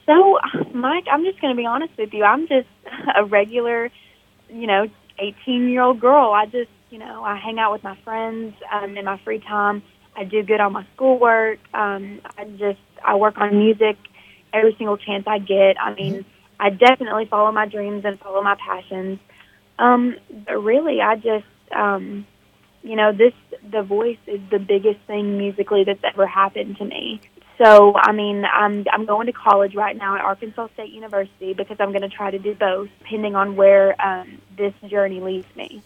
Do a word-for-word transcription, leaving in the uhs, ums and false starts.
So, Mike, I'm just going to be honest with you. I'm just a regular, you know, eighteen-year-old girl. I just, you know, I hang out with my friends um, in my free time. I do good on my schoolwork. Um, I just, I work on music every single chance I get. I Mhm. mean, I definitely follow my dreams and follow my passions. Um, but really, I just, um, you know, this The Voice is the biggest thing musically that's ever happened to me. So, I mean, I'm I'm going to college right now at Arkansas State University because I'm going to try to do both, depending on where um, this journey leads me.